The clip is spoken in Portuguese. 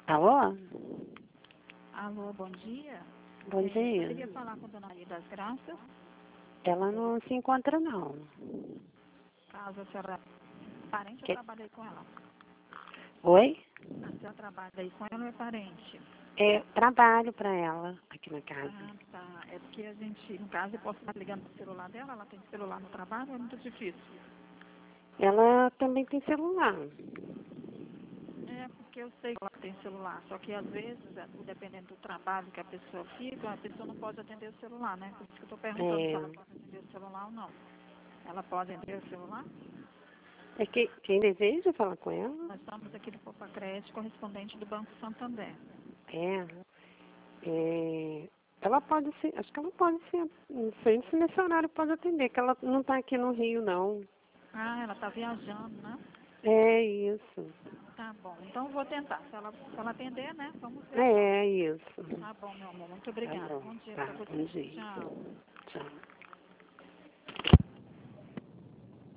Alô? Alô, bom dia. Bom dia. Poderia falar com a dona Maria das Graças? Ela não se encontra, não. Caso a senhora é parente, eu trabalhei com ela. Oi? A senhora trabalha aí com ela ou é parente? É, trabalho para ela aqui na casa. Ah, tá. É porque a gente, no caso, eu posso estar ligando pro celular dela, ela tem celular no trabalho, é muito difícil. Ela também tem celular. É, porque eu sei que ela tem celular, só que às vezes, dependendo do trabalho que a pessoa fica, a pessoa não pode atender o celular, né? Por isso que eu estou perguntando se ela pode atender o celular ou não. Ela pode atender o celular? É que quem deseja falar com ela? Nós estamos aqui do Copa Crédito, correspondente do Banco Santander. É, ela pode ser, acho que ela pode ser, não sei se nesse horário pode atender, que ela não está aqui no Rio, não. Ah, ela está viajando, né? É isso. Tá bom. Então eu vou tentar. Se ela atender, né? Vamos ver então. É isso. Tá bom, meu amor. Muito Tá obrigada. bom. Bom dia Tá, para você. bom dia. Tchau. Tchau.